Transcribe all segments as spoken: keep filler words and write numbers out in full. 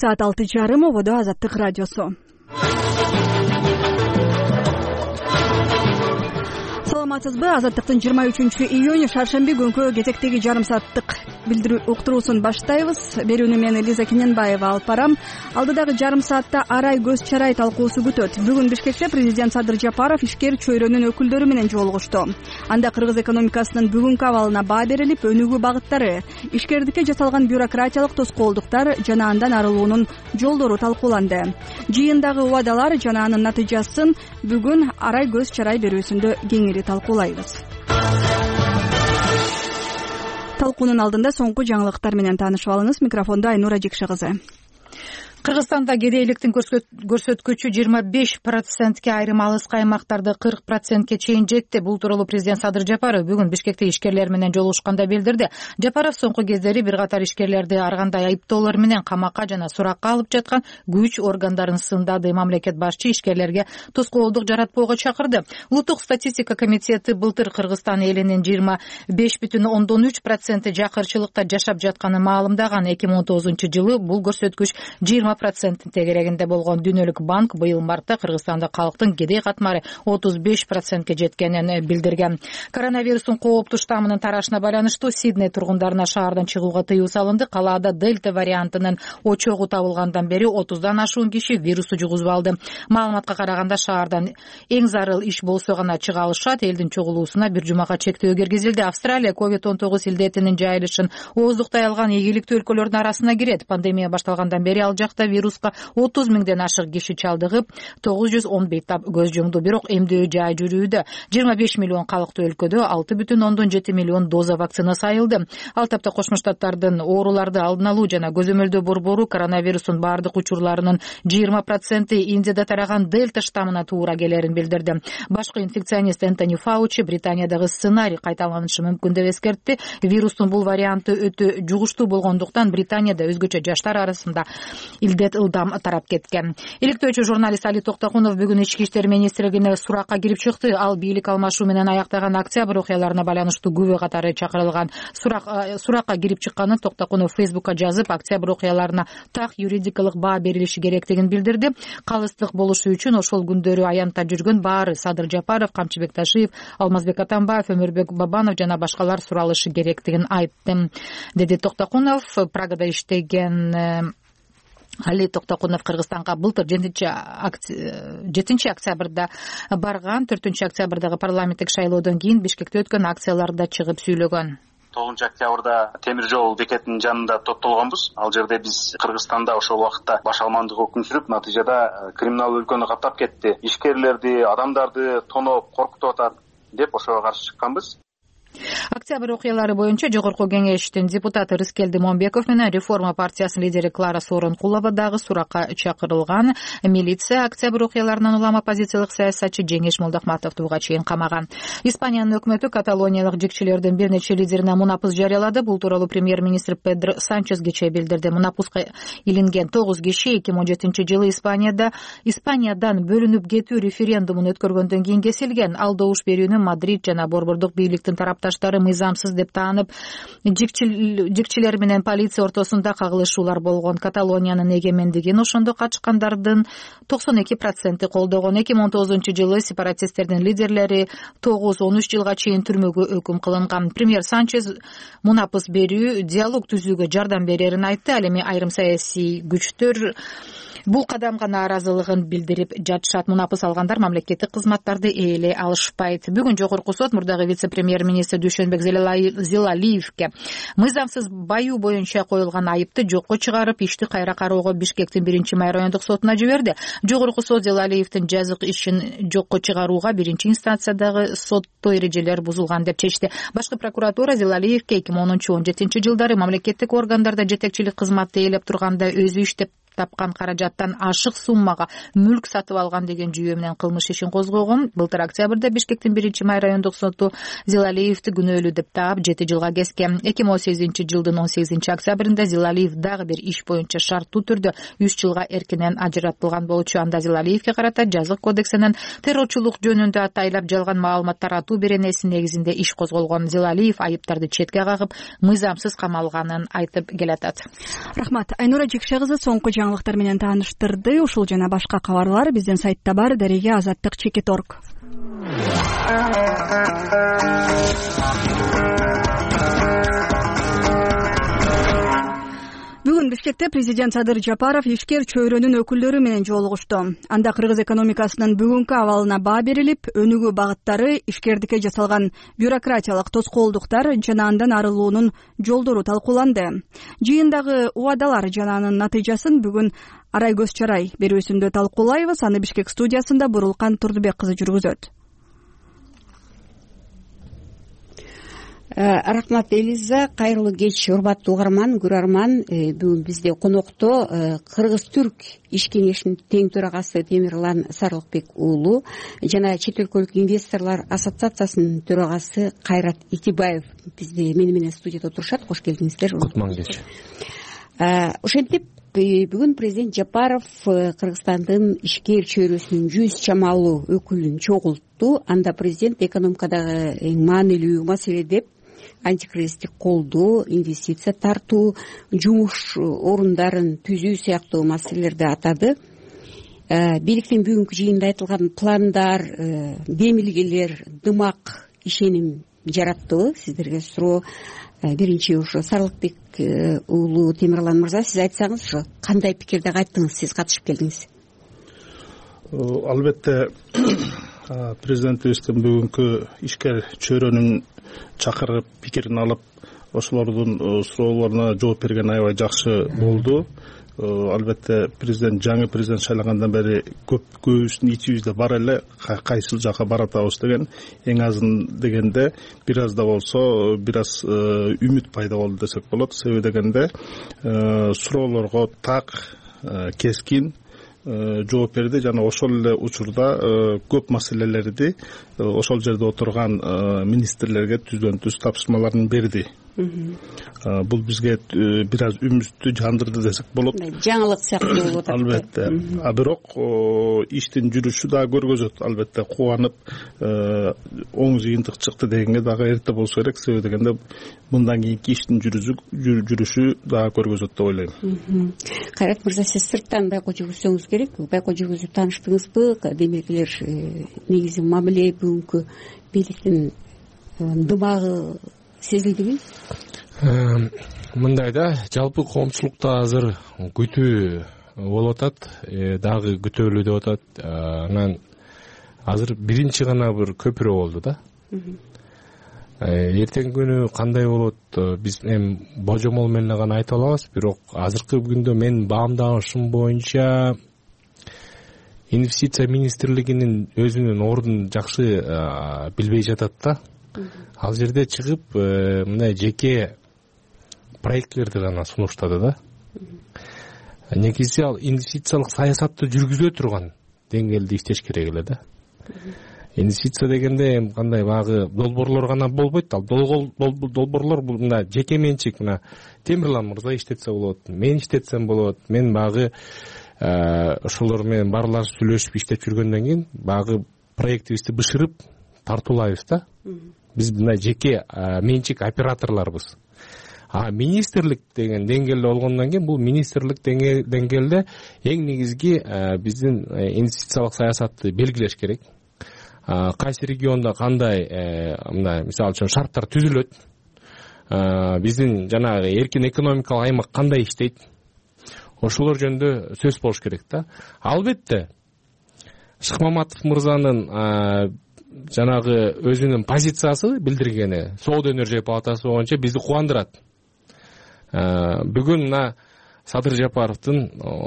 саат алты жарым ободо Азаттык радиосу. Саламатсызбы? Азаттыктын жыйырма үчүнчү июнь шаршемби күнкү кезектеги жарым сааттык билдирүү уктуруусун баштайбыз. Берүүнү мен Элиза Кененбаева алып барам. Алдыдагы жарым саатта арай көз чарай талкуусу күтөт. Бүгүн Бишкекте президент Садыр Жапаров ишкер чөйрөнүн өкүлдөрү менен жолугушту. Анда кыргыз экономикасынын бүгүнкү абалына баа берилип, өнүгүү багыттары, ишкердикке жасалган бюрократиялык тоскоолдуктар жана андан арылуунун жолдору талкууланды. Жыйындагы убадалар жана анын натыйжасын бүгүн арай көз чарай берүүсүндө кеңири талкуулайбыз. Талкуунун алдында соңку жаңылыктар менен таанышып алыңыз. Микрофондо Айнура Жекше кызы. Кыргызстанда кедейликтин көрсөткүчү жыйырма беш процентке, айрым алыскы аймактарда кырк процентке чейин жетти. Бул тууралуу президент Садыр Жапаров бүгүн Бишкекте ишкерлер менен жолугушканда билдирди. Жапаров соңку кездери бир катар ишкерлерди ар кандай айыптоолор менен камакка жана суракка алып жаткан күч органдарын сындады. Мамлекет башчы ишкерлерге тоскоолдук жаратпоого чакырды. Улуттук статистика комитети былтыр Кыргызстан элинин жыйырма беш бүтүн ондон үч проценти жакырчылыкта жашап жатканын маалымдаган. эки миң он тогузунчу жылы бул көрсөткүч жыйырма проценттин тегерегинде болгон. Дүнөлүк банк быйыл мартта Кыргызстанда калктын кедей катмары отуз беш процентке жеткенин билдирген. Коронавирустун кооптуу штаммынын тарашына байланыштуу Сидней тургундарына шаардан чыгууга тыюу салынды. Калаада дельта вариантынын очогу табылгандан бери отуздан ашуун киши вирусту жугузуп алды. Маалыматка караганда шаардан эң зарыл иш болсо гана чыга алышат. Элдин чогулуусуна бир жумага чектөө киргизилди. Австралия ковид он тогуз илдетинин жайылышын ооздуктай алган ийгиликтүү өлкөлөрдүн арасына кирет. Пандемия башталгандан бери ал жакта вируска отуз миңден ашык киши чалдыгып, тогуз жүз он беш көз жумду. Бирок эмдөө жай жүрүүдө. жыйырма беш миллион калктуу өлкөдө алты бүтүн ондон жети миллион доза вакцина сайылды. Ал тапта Кошмо Штаттардын ооруларды алдын алуу жана көзөмөлдөө борбору коронавирустун бардык учурларынын жыйырма проценти Индияда тараган дельта штаммына туура келерин билдирди. Башкы инфекционист Энтони Фаучи Британиядагы сценарий кайталанышы мүмкүн деп эскертти. Вирустун бул варианты өтө жугуштуу болгондуктан Британияда өзгөчө жаштар арасында илдет ылдам тарап кеткен. Иликтөөчү журналист Али Токтокунов бүгүн ички иштер министрлигине суракка кирип чыкты. Ал бийлик алмашуу менен аяктаган октябрь окуяларына байланыштуу күбө катары чакырылган. Сурак суракка кирип чыкканын Токтокунов Фейсбукка жазып, октябрь окуяларына так юридикалык баа берилиши керектигин билдирди. Калыстык болушу үчүн ошол күндөрү аянтта жүргөн баары Садыр Жапаров, Камчыбек Ташиев, Алмазбек Атамбаев, Өмүрбек Бабанов жана башкалар суралышы керектигин айтты, деди Токтокунов. Прагада иштеген Али Токтокунов Кыргызстанга былтыр жетинчи октябрда барган. төртүнчү октябрдагы парламенттик шайлоодон кийин Бишкекте өткөн акцияларда чыгып сүйлөгөн. тогузунчу октябрда темир жол бекетинин жанында топтолгонбуз. Ал жерде биз Кыргызстанда ошол убакытта баш алмандык өкүм сүрүп, натыйжада криминал өлкөнү каптап кетти, ишкерлерди, адамдарды тоноп, коркутуп атат деп ошого каршы чыкканбыз. Октябрь окуялары боюнча Жогорку кеңештин депутаты Рыскелди Момбеков менен Реформа партиясынын лидери Клара Сооронкулова дагы суракка чакырылган. Милиция октябрь окуяларынан улам оппозициялык саясатчы Жеңиш Молдохматовду буга чейин камаган. Испаниянын өкмөтү каталониялык жикчилердин бир нече лидерине мунапус жарыялады. Бул тууралуу премьер-министр Педро Санчес кечээ билдирди. Мунапуска илинген тогуз киши эки миң он жетинчи жылы Испанияда Испаниядан бөлүнүп кетүү референдумун өткөргөндөн кийин кесилген. Ал добуш берүүнү Мадрид жана борбордук бийликтин тарапташтары мыйзамсыз деп таанып, жикчилер менен полиция ортосунда кагылышуулар болгон. Каталониянын эгемендигин ошондо качкандардын токсон эки проценти колдогон. эки миң он тогузунчу жылы сепаратисттердин лидерлери тогуз он үч жылга чейин түрмөгө өкүм кылынган. Премьер Санчес мунапус берүү, диалог түзүүгө жардам берерин айтты. Ал эми айрым саясий күчтөр бул кадамга нааразылыгын билдирип жатышат. Мунапус алгандар мамлекеттик кызматтарды ээлей алышпайт. Бүгүн Жогорку сот мурдагы вице-премьер-министр Дүйшөнбек Зилалиевке мыйзамсыз баюу боюнча коюлган айыпты жокко чыгарып, ишти кайра кароого Бишкектин биринчи май райондук сотуна жиберди. Жогорку сот Зилалиевдин жазык ишин жокко чыгарууга биринчи инстанциядагы сотто эрежелер бузулган деп чечти. Башкы прокуратура Зилалиевке эки миң онунчу он жетинчи жылдары мамлекеттик органдарда жетекчилик кызматты ээлеп турганда өзү иштеп тапкан каражаттан ашык суммага мүлк сатып алган деген жүйө менен кылмыш ишин козгогон. Былтыр октябрда Бишкектин биринчи май райондук соту Зилалиевди күнөөлүү деп таап жети жылга кескен. эки миң он сегизинчи жылдын он сегизинчи октябрында Зилалиев дагы бир иш боюнча шарттуу түрдө үч жылга эркинен ажыратылган болчу. Анда Зилалиевге карата жазык кодексинин террорчулук жөнүндө атайлап жалган маалыматтар атуу беренеси негизинде иш козголгон. Зилалиев айыптарды четке кагып, мыйзамсыз камалганын айтып келатат. Рахмат. Айнура Жекше кызы, соңку жаңылыктар менен тааныштырды. Ушул жана башка кабарлар биздин сайтта бар. Дареге азаттык чекит точка орг. Бүгүн Бишкекте президент Садыр Жапаров ишкер чөйрөнүн өкүлдөрү менен жолугушту. Анда кыргыз экономикасынын бүгүнкү абалына баа берилип, өнүгүү багыттары, ишкердикке жасалган бюрократиялык тоскоолдуктар жана андан арылуунун жолдору талкууланды. Жыйындагы убадалар жана анын натыйжасын бүгүн Арай көз чарай берүүсүндө талкуулайбыз. Аны Бишкек студиясында Бурулкан Турдубек кызы жүргүзөт. Рахмат Элиза, кайрылуу кеч урматтуу угарман, көрөрман. Бүгүн бизде конокто Кыргыз-Түрк иш кеңешинин тең төрагасы Темирлан Сарылыкбек уулу жана чет өлкөлүк инвесторлор ассоциациясынын төрагасы Кайрат Итибаев бизде мени менен студияда отурушат. Кош келдиңиздер. Кутман кеч. Ошентип бүгүн президент Жапаров Кыргызстандын ишкер чөйрөсүнүн жүз чамалуу өкүлүн чогултту. Анда президент экономикадагы эң маанилүү маселе деп антикризистик колдоо, инвестиция тартуу, жумуш орундарын түзүү сыяктуу маселелерди атады. Бийликтин бүгүнкү жыйында айтылган пландар, демилгелер, дымак ишеним жараттыбы? Сиздерге суроо. Биринчи ушу Сарылыкбек уулу Темирлан мырза, сиз айтсаңыз, ушу кандай пикирде кайттыңыз, сиз катышып келдиңиз? Албетте президентибиздин бүгүнкү ишкер чөйрөнүн чакырып пикирин алып, ошолордун суроолоруна жооп берген аябай жакшы болду. Албетте президент жаңы президент шайлагандан бери көп көбүбүздүн ичибизде бар эле кайсыл жака баратабыз деген, эң азын дегенде бир аз да болсо бир аз үмүт пайда болду десек болот. Себеби дегенде суроолорго так, кескин жооп берди жана ошол эле учурда көп маселелерди ошол жерде отурган министрлерге түздөн түз тапшырмаларын берди. Бул бизге бир аз үмүттү жандырды десек болот. Жаңылык сыяктуу болуп атат. Албетте. А бирок иштин жүрүшү да көргөзөт. Албетте кубанып оң жыйынтык чыкты дегенге дагы эрте болсо керек. Себеби дегенде мындан кийинки иштин жүрүшү дагы көргөзөт деп ойлойм. Кайрат мырза, сиз сырттан байкоо жүргүзсөңүз керек. Байкоо жүргүзүп тааныштыңызбы? Демекилер негизи мамиле бүгүнкү бийликтин дымагы сезилдиби? Мындай да, жалпы коомчулукта азыр күтүү болуп атат, дагы күтөлүү деп атат. Анан азыр биринчи гана бир көпүрө болду да. Эртең күнү кандай болот, биз эми божомол менен гана айта алабыз, бирок азыркы күндө мен баамдагышым боюнча инвестиция министрлигинин өзүнүн ордун жакшы билбей жатат да. Ал жерде чыгып, мындай жеке проектлерди гана сунуштады да. Негизи ал инвестициялык саясатты жүргүзө турган деңгээлде иштеш керек эле да. Инвестиция дегенде кандай багы долбоорлор гана болбойт. Ал долбоорлор бул мына жеке менчик, мына Темирлан мырза иштетсе болот, мен иштетсем болот. Мен багы ошолор менен барлар сүйлөшүп иштеп жүргөндөн кийин багы проектибизди бышырып тартуулайбыз да. Биз мына жеке менчик операторлорбуз. А министрлик деген деңгээлде болгондон кийин бул министрлик деңгээлде эң негизги биздин инвестициялык саясатты белгилеш керек. Кайсы региондо кандай мына мисалы үчүн шарттар түзүлөт. Биздин жанагы эркин экономикалык аймак кандай иштейт? Ошолор жөнүндө сөз болуш керек да. Албетте Шыкмаматов мырзанын жанагы өзүнүн позициясы билдиргени Соода өнөр палатасы боюнча бизди кубандырат. Бүгүн мына Садыр Жапаровдун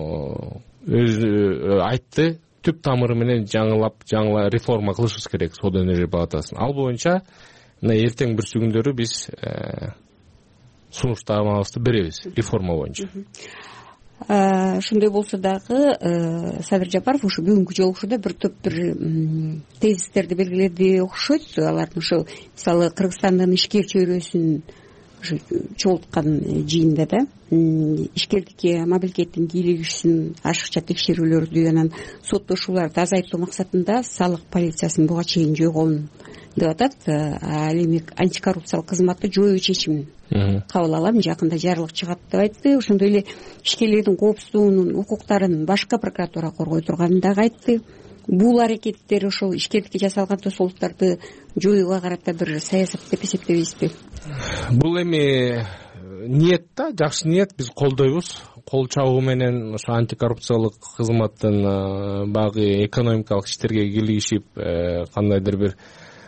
өзү айтты, түп тамыры менен жаңылап, жаңыла реформа кылышыбыз керек Соода өнөр палатасын. Ал боюнча мына эртең бүрсү күндөрү биз сунуштарыбызды беребиз реформа боюнча. Ошондой болсо дагы Садыр Жапаров ушу бүгүнкү жолугушууда бир топ бир тезистерди белгиледи окшойт. Алардын ошо мисалы Кыргызстандын ишкер чөйрөсүн чогулткан жыйында да ишкердикке мамлекеттин кийлигишин ашыкча текшерүүлөрдү анан соттошууларды азайтуу максатында салык полициясынын буга чейин жойгон деп атат. Ал эми антикоррупциялык кызматты жоюу чечимин кабыл алам, жакында жарлык чыгат деп айтты. Ошондой эле ишкерлердин коопсуздугунун, укуктарын башка прокуратура коргой турганын дагы айтты. Бул аракеттер ошол ишкерликке жасалган тосолдуктарды жоюуга карата бир саясат деп эсептебейсизби? Бул эми ниет да, жакшы ниет, биз колдойбуз. Кол чабуу менен ошо антикоррупциялык кызматтын багы экономикалык иштерге киргизип, кандайдыр бир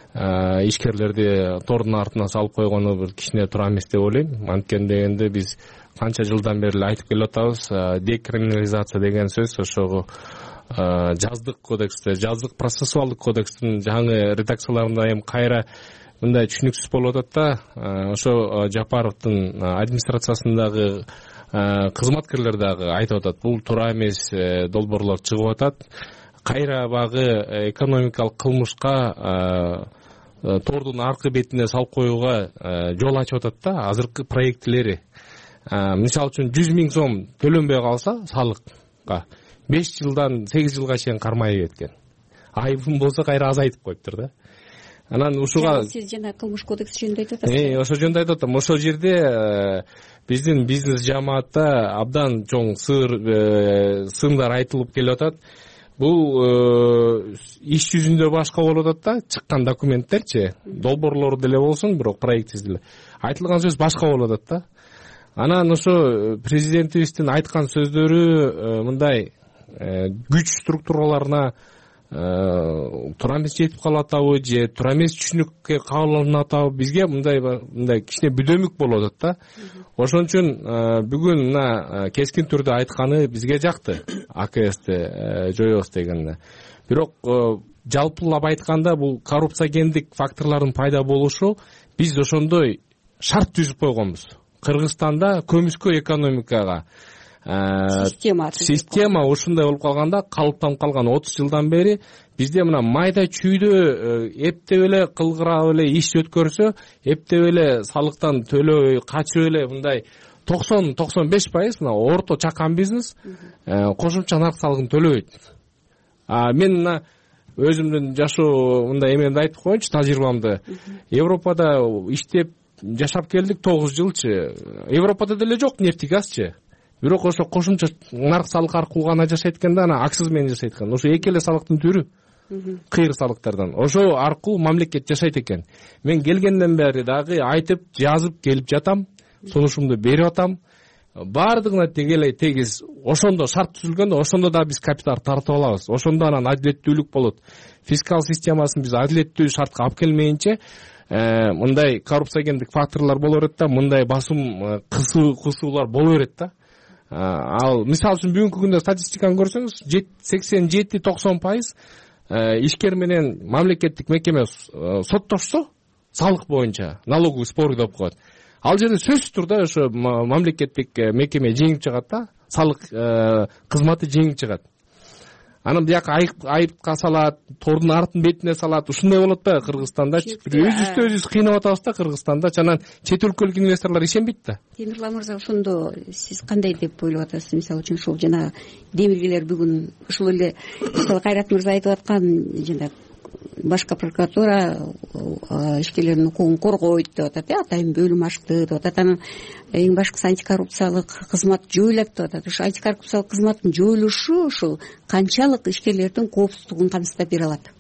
ишкерлерди тордун артына салып койгону бир кичине туура эмес деп ойлойм. Анткени дегенде биз канча жылдан бери эле айтып келип атабыз, декриминализация деген сөз ошого жаздык кодексте, жаздык процессуалдык кодекстин жаңы редакцияларында эми кайра мындай түшүнүксүз болуп атат да. Ошо Жапаровдун администрациясындагы кызматкерлер дагы айтып атат, бул туура эмес долбоорлор чыгып атат. Кайра багы экономикалык кылмышка тордун аркы бетине салып коюуга жол ачып атат да азыркы проектилери. Мисалы үчүн жүз миң сом төлөнбөй калса салыкка беш жылдан сегиз жылга чейин кармай кеткен. Айыбым болсо кайра азайтып коюптур да. Анан ушуга сиз жана кылмыш кодекси жөнүндө айтып атасыз. Э, ошо жөнүндө айтып атам. Ошол жерде биздин бизнес жамаатта абдан чоң сыр сындар айтылып келип атат. Бул иш жүзүндө башка болуп атат да, чыккан документтерчи, долбоорлор деле болсун, бирок проектсиз деле айтылган сөз башка болуп атат да. Анан ошо президентибиздин айткан сөздөрү мындай күч структураларына туура эмес жетип калып атабы же туура эмес түшүнүккө кабыл алынып атабы, бизге мындай мындай кичине бүдөмүк болуп атат да. Ошон үчүн бүгүн мына кескин түрдө айтканы бизге жакты, АКСти жоебуз дегенде. Бирок жалпылап айтканда бул коррупциогендик факторлордун пайда болушу биз ошондой шарт түзүп койгонбуз. Кыргызстанда көмүскө экономикага система система ушундай болуп калганда, калыптанып калган отуз жылдан бери бизде мына майда чүйдө эптеп эле кылгырап эле иш өткөрсө, эптеп эле салыктан төлөбөй качып эле мындай токсон токсон беш пайыз мына орто чакан бизнес кошумча нарк салыгын төлөбөйт. А мен мына өзүмдүн жашоо мындай эмемди айтып коеюнчу, тажрыйбамды. Европада иштеп жашап келдик тогуз жылчы. Европада деле жок нефти, газчы. Бирок ошо кошумча нарк салык аркылуу гана жашайт экен да, анан аксыз менен жашайт экен. Ошо эки эле салыктын түрү. Кыйыр салыктардан. Ошо аркылуу мамлекет жашайт экен. Мен келгенден бери дагы айтып, жазып келип жатам, сунушумду берип атам. Бардыгына тегелей тегиз ошондо шарт түзүлгөндө, ошондо да биз капитал тартып алабыз. Ошондо анан адилеттүүлүк болот. Фискал системасын биз адилеттүү шартка алып келмейинче мындай коррупциогендик факторлор боло берет да, мындай басым кысуулар боло берет да. Ал мисалы үчүн бүгүнкү күндө статистиканы көрсөңүз, сексен жети токсон пайыз ишкер менен мамлекеттик мекеме соттошсо салык боюнча налоговый спор деп коет. Ал жерде сөзсүз турда ошо мамлекеттик мекеме жеңип чыгат да, салык кызматы жеңип чыгат. Анан бияка айыпка салат, тордун артын бетине салат. Ушундай болот да Кыргызстанда. Өзүбүздү өзүбүз кыйнап атабыз да Кыргызстанда. Анан чет өлкөлүк инвесторлор ишенбейт да. Темирлан мырза, ошондо сиз кандай деп ойлоп атасыз? Мисалы үчүн ушул жана демилгелер бүгүн ушул эле Кайрат мырза айтып аткан жана башка прокуратура ишкерлердин укугун коргойт деп атат, э, атайын бөлүм ачты деп атат. Анан эң башкысы антикоррупциялык кызмат жоюлат деп атат. Ошо антикоррупциялык кызматтын жоюлушу ушул канчалык ишкерлердин коопсуздугун камсыздап бере алат?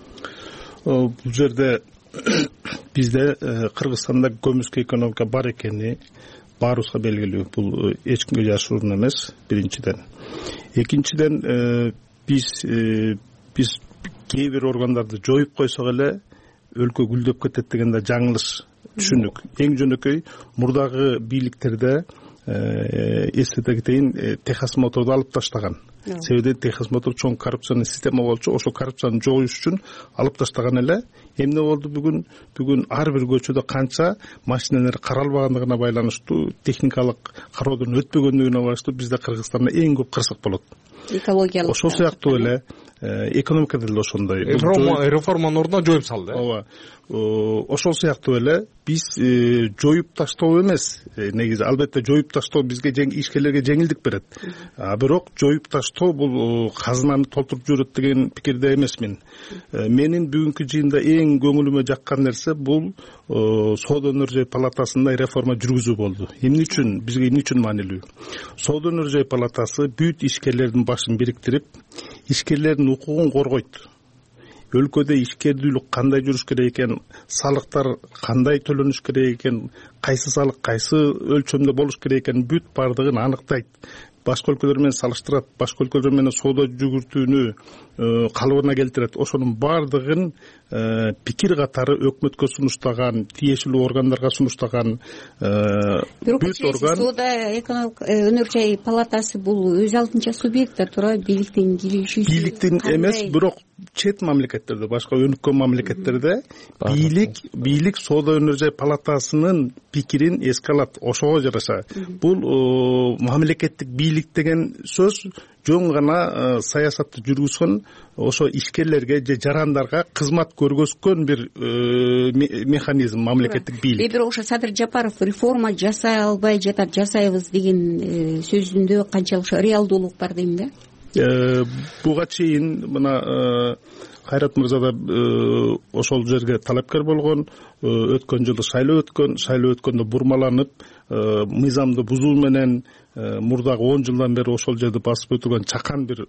Бул жерде бизде Кыргызстанда көмүскө экономика бар экени баарыбызга белгилүү. Бул эч кимге жашыруун эмес, биринчиден. Экинчиден биз биз кээ бир органдарды жоюп койсок эле өлкө гүлдөп кетет деген да жаңылыш түшүнүк. Эң жөнөкөй мурдагы бийликтерде эстете кетейин, Техас моторду алып таштаган. Себеби Техас мотор чоң коррупционный система болчу, ошол коррупцияны жоюш үчүн алып таштаган эле. Эмне болду бүгүн? Бүгүн ар бир көчөдө канча машиналар каралбагандыгына байланыштуу, техникалык кароодон өтпөгөндүгүнө байланыштуу бизде Кыргызстанда эң көп кырсык болот. Экологиялык. Ошол сыяктуу эле экономикада деле ошондой реформанын ордуна жоюп салды. ооба, ошол сыяктуу эле биз жоюп таштоо эмес, негизи албетте жоюп таштоо бизге ишкерлерге жеңилдик берет, а бирок жоюп таштоо бул казынаны толтуруп жүрөт деген пикирде эмесмин. Менин бүгүнкү жыйында эң көңүлүмө жаккан нерсе бул Соода өнөр жай палатасында реформа жүргүзүү болду. Эмне үчүн, бизге эмне үчүн маанилүү? Соода өнөр жай палатасы бүт ишкерлердин башын бириктирип, ишкерлердин укугун коргойт. Өлкөдө ишкердүүлүк кандай жүрүш керек экен, салыктар кандай төлөнүш керек экен, кайсы салык кайсы өлчөмдө болуш керек экен, бүт бардыгын аныктайт. Башка өлкөлөр менен салыштырат, башка өлкөлөр менен соода жүгүртүүнү калыбына келтирет. Ошонун бардыгын пикир катары өкмөткө сунуштаган, тиешелүү органдарга сунуштаган бүт орган. Соода өнөр жай палатасы бул өз алдынча субъект туура, бийликтин киришүүсү. Бийликтин эмес, бирок чет мамлекеттерде, башка өнүккөн мамлекеттерде бийлик бийлик Соода өнөр жай палатасынын пикирин эске алат, ошого жараша. Бул мамлекеттик бийлик деген сөз жөн гана саясатты жүргүзгөн, ошо ишкерлерге же жарандарга кызмат көргөзгөн бир механизм мамлекеттик бийлик. Бирок ошо Садыр Жапаров реформа жасай албай жатат, жасайбыз деген сөзүндө канчалык реалдуулук бар дейм да? Буга чейин мына Кайрат мырза да ошол жерге талапкер болгон, өткөн жылы шайлоо өткөн, шайлоо өткөндө бурмаланып, мыйзамды бузуу менен мурдагы он жылдан бери ошол жерди басып өтүргөн чакан бир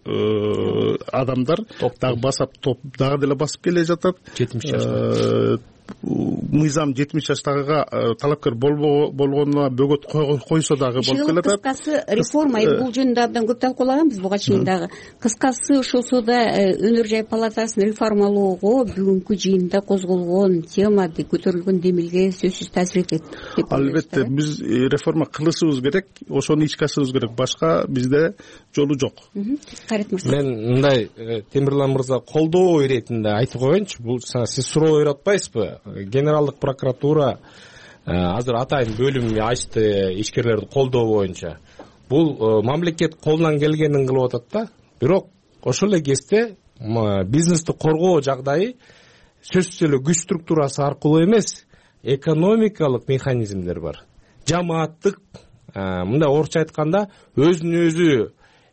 адамдар дагы басап топ дагы деле басып келе жатат. жетимиш жашта мыйзам жетимиш жаштагыга талапкер болгонуна бөгөт койсо дагы болуп келатат. Кыскасы реформа, бул жөнүндө абдан көп талкуулаганбыз буга чейин дагы. Кыскасы ошол Соода өнөр жай палатасын реформалоого бүгүнкү жыйында козголгон тема, көтөрүлгөн демилге сөзсүз таасир этет. Албетте биз реформа кылышыбыз керек, ошону ишке ашырыбыз керек. Башка бизде жолу жок. Кайрат мырза. Мен мындай Темирлан мырза колдоо иретинде айтып коеюнчу. Бул сиз суроо берип атпайсызбы? Генералдык прокуратура азыр атайын бөлүм ачты ишкерлерди колдоо боюнча. Бул мамлекет колунан келгенин кылып атат да. Бирок ошол эле кезде бизнести коргоо жагдайы сөзсүз эле күч структурасы аркылуу эмес, экономикалык механизмдер бар. Жамааттык, мындай орусча айтканда, өзүн өзү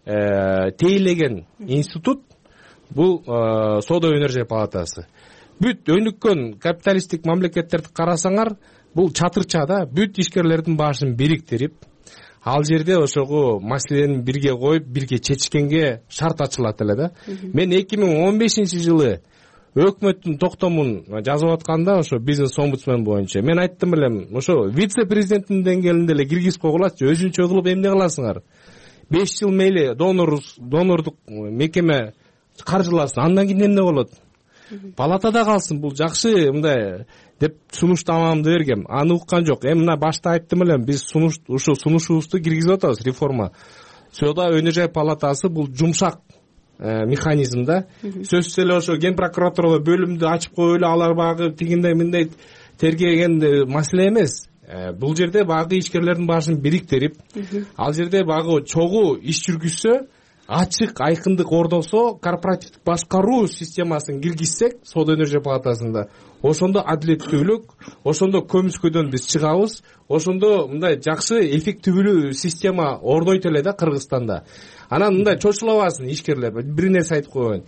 тейлеген институт бул Соода өнөр жай палатасы. Бүт өнүккөн капиталисттик мамлекеттерди карасаңар, бул чатырча да, бүт ишкерлердин башын бириктирип, ал жерде ошого маселени бирге коюп, бирге чечкенге шарт ачылат эле да. Мен эки миң он бешинчи жылы өкмөттүн токтомун жазып атканда, ошо бизнес омбудсмен боюнча мен айттым элем, ошо вице-президенттин деңгээлинде эле киргизип койгулачы, өзүнчө кылып эмне кыласыңар? беш жыл мейли донор донордук мекеме каржыласын, андан кийин эмне болот? Палатада калсын, бул жакшы мындай деп сунуштамамды бергем. Аны уккан жок. Эми мына башта айттым элем, биз сунуш ушу сунушубузду киргизип атабыз реформа. Соода өнөр жай палатасы бул жумшак механизм да. Сөзсүз эле ошо ген прокуратурада бөлүмдү ачып коелу, алар багы тигиндей мындай тергеген маселе эмес. Бул жерде багы ишкерлердин башын бириктирип, ал жерде багы чогуу иш жүргүзсө, ачык айкындык ордосо, корпоративдик башкаруу системасын киргизсек Соода өнөр жай палатасында, ошондо адилеттүүлүк, ошондо көмүскөдөн биз чыгабыз, ошондо мындай жакшы эффективдүү система орнойт эле да Кыргызстанда. Анан мындай чочулабасын ишкерлер. Бир нерсе айтып коеюн.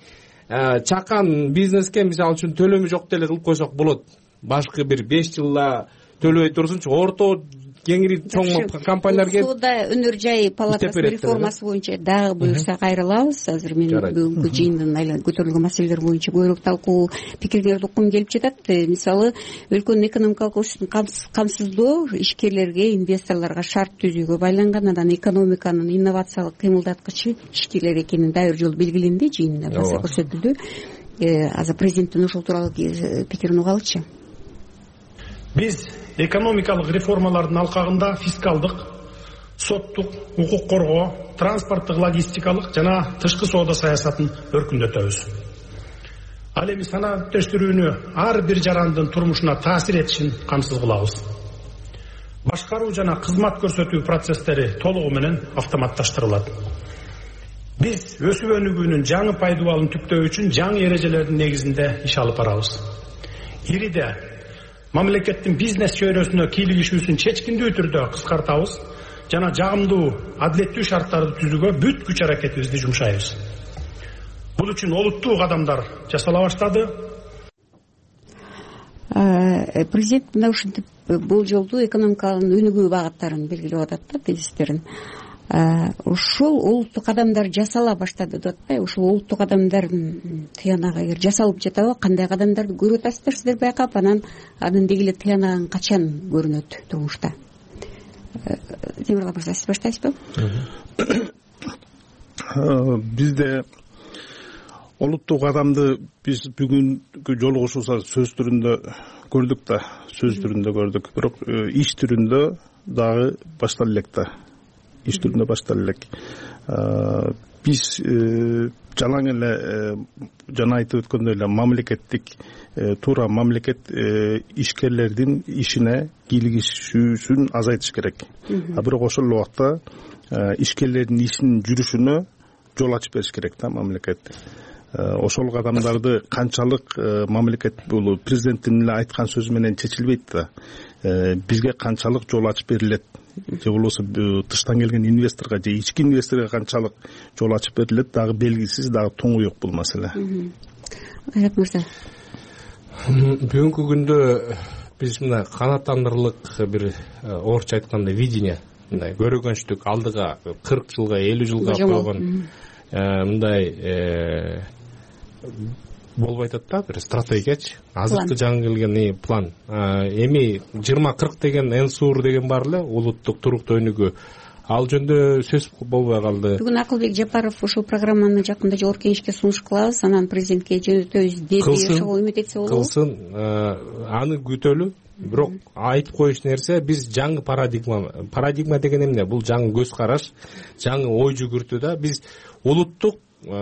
Чакан бизнеске мисалы үчүн төлөмү жок деле кылып койсок болот. Башкы бир беш жылда төлөбөй турсунчу, орто кеңири чоң компаниялар келип Соода өнөр жай палатасы реформасы боюнча дагы буюрса кайрылабыз. Азыр мен бүгүнкү жыйындын айланып көтөрүлгөн маселелер боюнча көбүрөөк талкуу пикирлерди уккум келип жатат. Мисалы, өлкөнүн экономикалык өсүшүн камсыздоо ишкерлерге, инвесторлорго шарт түзүүгө байланган, анан экономиканын инновациялык кыймылдаткычы ишкерлер экени дагы бир жолу белгиленди, жыйында баса көрсөтүлдү. Азыр президенттин ошол тууралуу пикирин угалычы. Биз экономикалык реформалардын алкагында фискалдык, соттук, укук коргоо, транспорттук, логистикалык жана тышкы соода саясатын өркүндөтөбүз. Ал эми санааттештирүүнү ар бир жарандын турмушуна таасир этишин камсыз кылабыз. Башкаруу жана кызмат көрсөтүү процесстери толугу менен автоматташтырылат. биз өсүп өнүгүүнүн жаңы пайдубалын түптөө үчүн жаңы эрежелердин негизинде иш алып барабыз. Ириде мамлекеттин бизнес чөйрөсүнө кийлигишүүсүн чечкиндүү түрдө кыскартабыз жана жагымдуу, адилеттүү шарттарды түзүүгө бүт күч аракетибизди жумшайбыз. Бул үчүн олуттуу кадамдар жасала баштады. Президент мына ушинтип бул жолду экономиканын өнүгүү багыттарын белгилеп атат да, тезистерин. Ушул олуттуу кадамдар жасала баштады деп атпайбы? Ушул олуттуу кадамдардын тыянагы эгер жасалып жатабы, кандай кадамдарды көрүп атасыздар сиздер байкап, анан анын деги эле тыянагын качан көрүнөт турмушта? Темирлан мырза, сиз баштайсызбы? Бизде олуттуу кадамды биз бүгүнкү жолугушуубузда сөз түрүндө көрдүк да, сөз түрүндө көрдүк. Бирок иш түрүндө дагы баштала элек да. Иш түрүндө баштала элек. Биз жалаң эле жана айтып өткөндөй эле мамлекеттик туура мамлекет ишкерлердин ишине кийлигишүүсүн азайтыш керек. А бирок ошол эле убакта ишкерлердин ишинин жүрүшүнө жол ачып бериш керек да мамлекет. Ошол кадамдарды канчалык мамлекет бул президенттин эле айткан сөзү менен чечилбейт да. Бизге канчалык жол ачып берилет, же болбосо тыштан келген инвесторго же ички инвесторго канчалык жол ачып берилет, дагы белгисиз, дагы туңуюк бул маселе. Айрат мырза. Бүгүнкү күндө биз мына канааттандырылык бир орусча айтканда видение, мындай көргөнчтүк алдыга кырк жылга, элүү жылга койгон мындай болбой атат да, бир стратегиячы, азыркы жаңы келген план. Эми жыйырма кырк деген эн-сур деген бар эле, улуттук туруктуу өнүгүү. Ал жөндө сөз болбой калды. Бүгүн Акылбек Жапаров ушул программаны жакында жогорку кеңешке сунуш кылабыз, анан президентке жөнөтөбүз деди. Ошого үмүт этсе болобу? Кылсын, аны күтөлү. Бирок айтып коюш нерсе, биз жаңы парадигма, парадигма деген эмне? Бул жаңы көз караш, жаңы ой жүгүртүү да. Биз улуттук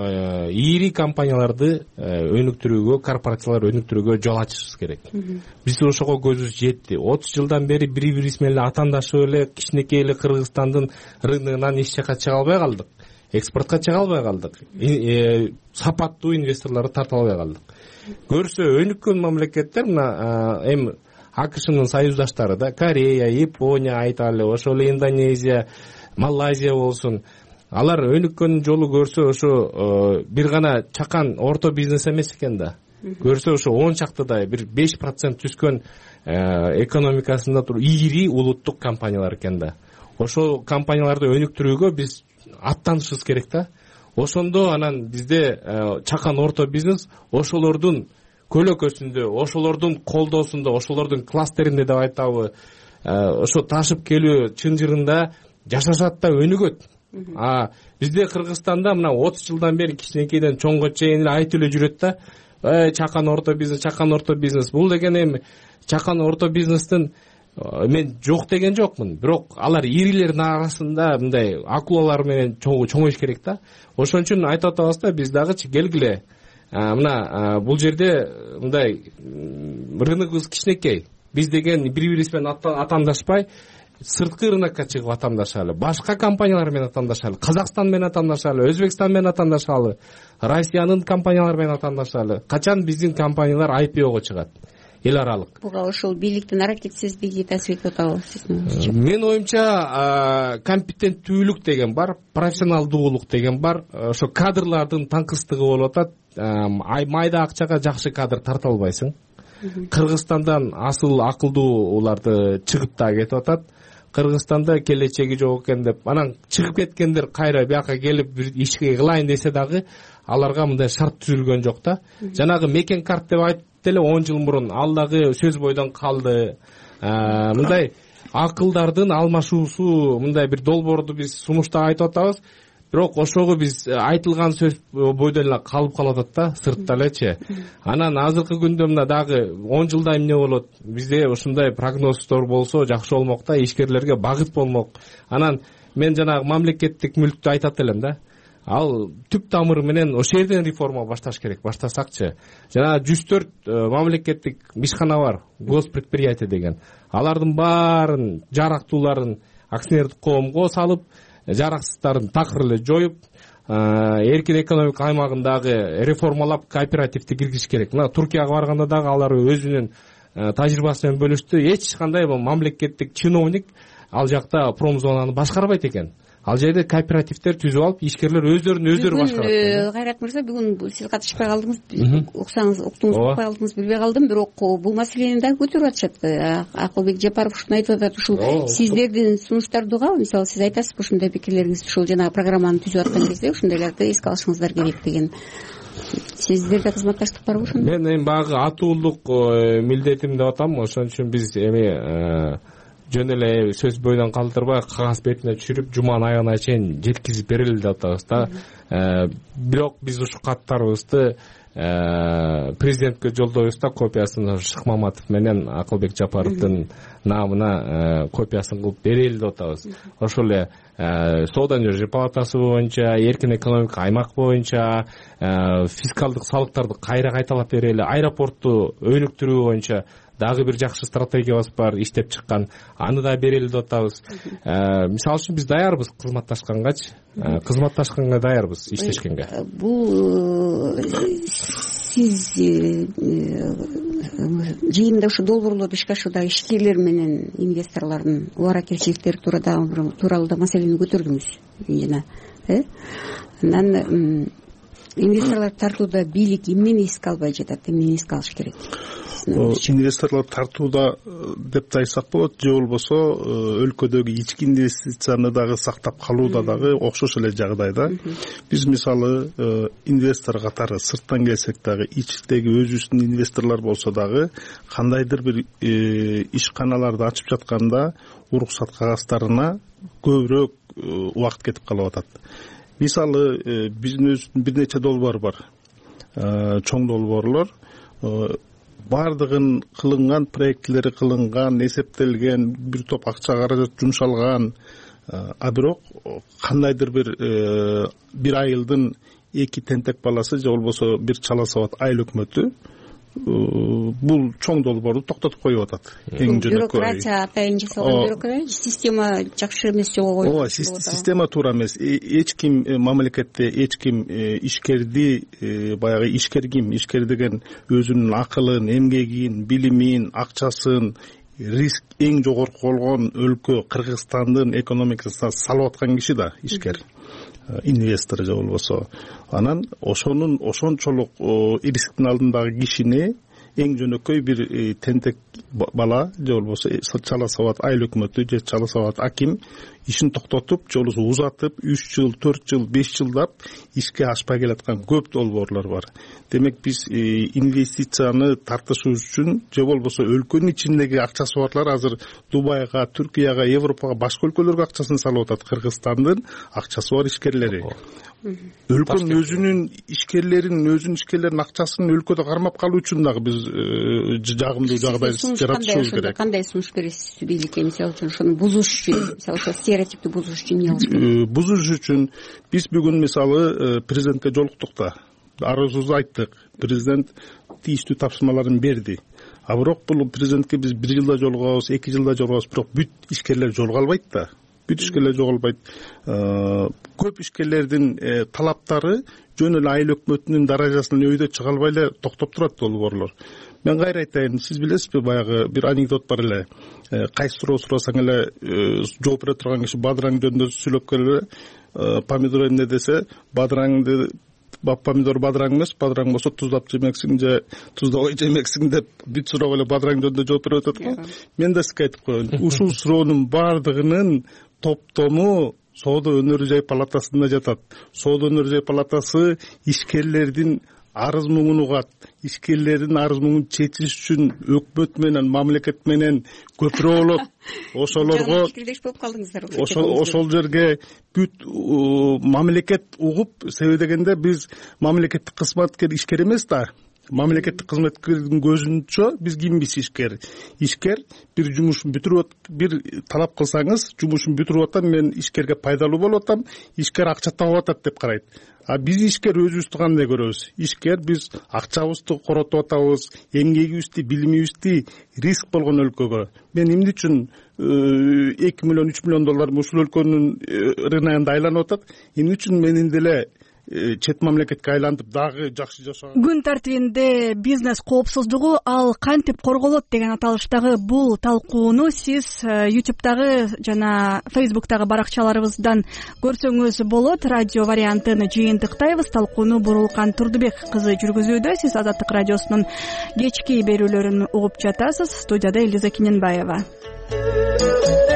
ири компанияларды өнүктүрүүгө, корпорациялар өнүктүрүүгө жол ачышыбыз керек. Биз ошого көзүбүз жетти. отуз жылдан бери бири-бирибиз менен атаандашып эле кичинекей эле Кыргызстандын рыногунан эч жака чыга албай калдык. Экспортко чыга албай калдык. Сапаттуу инвесторлорду тарта албай калдык. Көрсө өнүккөн мамлекеттер мына эми АКШнын союздаштары да, Корея, Япония айталы, ошол эле Индонезия, Малайзия болсун. Алар өнүккөн жолу көрсө ошо бир гана чакан орто бизнес эмес экен да. Көрсө ошо он чактыдай бир беш процент түскөн экономикасында туруп ири улуттук компаниялар экен да. Ошол компанияларды өнүктүрүүгө биз аттанышыбыз керек да. Ошондо анан бизде чакан орто бизнес ошолордун көлөкөсүндө, ошолордун колдоосунда, ошолордун кластеринде деп айтабы, ошо ташып келүү чынжырында жашашат да, өнүгөт. А бизде Кыргызстанда мына отуз жылдан бери кичинекейден чоңго чейин эле айтып эле жүрөт да, э чакан орто бизнес, чакан орто бизнес. Бул деген эми чакан орто бизнестин мен жок деген жокмун, бирок алар ирилердин арасында мындай акулалар менен чоңоюш керек да. Ошон үчүн айтып атабыз да, биз дагычы келгиле. Мына бул жерде мындай рыногубуз кичинекей. Биз деген бири-бирибиз менен атаандашпай сырткы рынокко чыгып атаандашалы, башка компаниялар менен атаандашалы, Казакстан менен атаандашалы, Өзбекстан менен атаандашалы, Россиянын компаниялары менен атаандашалы. Качан биздин компаниялар ай пи ого чыгат? Эл аралык. Буга ошол бийликтин аракетсиздиги таасир этип атабы сиздин? Мен оюмча компетенттүүлүк деген бар, профессионалдуулук деген бар. Ошо кадрлардын таңкыстыгы болуп атат. Майда акчага жакшы кадр тарта албайсың. Кыргызстандан асыл акылдууларды чыгып да кетип атат. Кыргызстанда келечеги жок экен деп, анан чыгып кеткендер кайра бияка келип бир ишке кылайын десе дагы аларга мындай шарт түзүлгөн жок да. Жанагы мекен карт деп айтып деле он жыл мурун ал дагы сөз бойдон калды. Мындай акылдардын алмашуусу, мындай бир долбоорду биз сунушта айтып атабыз. Бирок ошого биз айтылган сөз бойдон эле калып калып атат да, сыртта элечи. Анан азыркы күндө мына дагы он жылда эмне болот? Бизде ушундай прогноздор болсо жакшы болмок да, ишкерлерге багыт болмок. Анан мен жанагы мамлекеттик мүлктү айтат элем да. Ал түп тамыры менен ошол жерден реформа башташ керек, баштасакчы. Жана жүз төрт мамлекеттик ишкана бар, госпредприятие деген. Алардын баарын жарактууларын акционердик коомго салып, жараксыздарын такыр эле жоюп, эркин экономика аймагындагы реформалап кооперативди киргизиш керек. Мына Туркияга барганда дагы алар өзүнүн тажрыйбасы менен бөлүштү. Эч кандай мамлекеттик чиновник ал жакта промзонаны башкарбайт экен. Ал жерде кооперативдер түзүп алып, ишкерлер өздөрүн өздөрү башкарат. Кайрат мырза, бүгүн сиз катышпай калдыңыз, уксаңыз, уктуңуз, укпай калдыңыз, билбей калдым, бирок бул маселени дагы көтөрүп атышат. Акылбек Жапаров ушуну айтып атат, ушул сиздердин сунуштарды угап, мисалы сиз айтасызбы, ушундай пикирлериңиз ушул жанагы программаны түзүп аткан кезде ушундайларды эске алышыңыздар керек деген. Сиздерде кызматташтык барбы ошондо? Мен эми багы атуулук милдетим деп атам, ошон үчүн биз эми жөн эле сөз бойдон калтырбай кагаз бетине түшүрүп жуманын аягына чейин жеткизип берели деп атабыз да. Бирок биз ушул каттарыбызды президентке жолдойбуз да, копиясын Шыкмаматов менен Акылбек Жапаровдун наамына копиясын кылып берели деп атабыз. Ошол эле соода өнөрчү палатасы боюнча, эркин экономика аймак боюнча фискалдык салыктарды кайра кайталап берели, аэропортту өнүктүрүү боюнча дагы бир жакшы стратегиябыз бар, иштеп чыккан. Аны да берели деп атабыз. Мисалы үчүн биз даярбыз кызматташкангачы. Кызматташканга даярбыз, иштешкенге. Бул сиз жыйында ушу долбоорлорду ишке ашууда ишкерлер менен инвесторлордун убаракерчиликтери тууралуу да маселени көтөрдүңүз жана, э? Анан инвесторлорду тартууда бийлик эмнени эске албай жатат, эмнени эске алыш керек? Инвесторлор тартууда деп да айтсак болот, же болбосо өлкөдөгү ички инвестицияны дагы сактап калууда дагы окшош эле жагдайда. Биз мисалы инвестор катары сырттан келсек дагы, ичтеги өзүбүздүн инвесторлор болсо дагы кандайдыр бир ишканаларды ачып жатканда уруксат кагазддарына көбүрөөк убакыт кетип калып атат. Мисалы биздин өзүбүздүн бир нече долбоор бар, чоң долбоорлор. Бардыгын кылынган, проектлери кылынган, эсептелген, бир топ акча каражат жумшалган, а бирок кандайдыр бир бир айылдын эки тентек баласы же болбосо бир чала сабат айыл өкмөтү бул чоң долбоорду токтотуп коюп атат. Эң жөнөкөй бюрократия атайын жасалган бюрократия, система жакшы эмес жолго коюлган. Ооба, система туура эмес. Эч ким мамлекетте эч ким ишкерди баягы ишкер ким, ишкер деген өзүнүн акылын, эмгегин, билимин, акчасын риск эң жогорку болгон өлкө Кыргызстандын экономикасына салып аткан киши да ишкер. Инвестор же болбосо. Анан ошонун ошончолук рисктин алдындагы кишини эң жөнөкөй бир тентек бала же болбосо чала сабат айыл өкмөтү же чала сабат аким ишин токтотуп, же болбосо узатып, үч жыл, төрт жыл, беш жылдап ишке ашпай келаткан көп долбоорлор бар. Демек биз инвестицияны тартышыбыз үчүн же болбосо өлкөнүн ичиндеги акчасы барлар азыр Дубайга, Түркияга, Европага, башка өлкөлөргө акчасын салып атат. Кыргызстандын акчасы бар ишкерлери. Өлкөнүн өзүнүн ишкерлерин, өзүнүн ишкерлеринин акчасын өлкөдө кармап калуу үчүн дагы биз жагымдуу жагдай жаратышыбыз керек. Кандай сунуш бересиз бийликке, мисалы үчүн ошону бузуш үчүн, мисалы стереотипти бузуш үчүн эмне кылыш керек? Бузуш үчүн биз бүгүн мисалы президентке жолуктук да, арызыбызды айттык. Президент тийиштүү тапшырмаларын берди. А бирок бул президентке биз бир жылда жолугабыз, эки жылда жолугабыз, бирок бүт ишкерлер жолуга албайт да. Бүт ишкерлер жоголбайт. Көп ишкерлердин талаптары жөн эле айыл өкмөтүнүн даражасынан өйдө чыга албай эле токтоп турат долбоорлор. Мен кайра айтайын, сиз билесизби, баягы бир анекдот бар эле. Кайсы суроо сурасаң эле жооп бере турган киши бадыраң жөнүндө сүйлөп келе, помидор эмне десе, бадыраңды помидор бадыраң эмес, бадыраң болсо туздап жемексиң же туздабай жемексиң деп бүт суроого эле бадыраң жөнүндө жооп берип атат го. Мен да сизге айтып коеюн, ушул суроонун бардыгынын топтому соода өнөр жай палатасында жатат. Соода өнөр жай палатасы ишкерлердин арыз муңун угат, ишкерлердин арыз муңун чечиш үчүн өкмөт менен, мамлекет менен көпүрө болот. Ошолорго фикирдеш болуп калдыңыздар. Ошол ошол жерге бүт мамлекет угуп, себеби дегенде биз мамлекеттик кызматкер ишкер эмес да. мамлекеттик кызметкердин көзүнчө биз кимбиз? Ишкер. Ишкер бир жумушун бүтүрүп бир талап кылсаңыз, жумушун бүтүрүп атам, мен ишкерге пайдалуу болуп атам, ишкер акча таап атат деп карайт. А биз ишкер өзүбүздү кандай көрөбүз? Ишкер биз акчабызды коротуп атабыз, эмгегибизди, билимибизди риск болгон өлкөгө. Мен эмне үчүн эки миллион үч миллион доллар ушул өлкөнүн рыногунда айланып атат? Эмне үчүн менин деле чет мамлекетке айланып дагы жакшы жашаган? Күн тартибинде бизнес коопсуздугу ал кантип корголот деген аталыштагы бул талкууну сиз ютубтагы жана фейсбуктагы баракчаларыбыздан көрсөңүз болот. Радио вариантын жыйынтыктайбыз. Талкууну Бурулкан Турдубек кызы жүргүзүүдө. Сиз Азаттык радиосунун кечки берүүлөрүн угуп жатасыз. Студияда Элиза Кененбаева.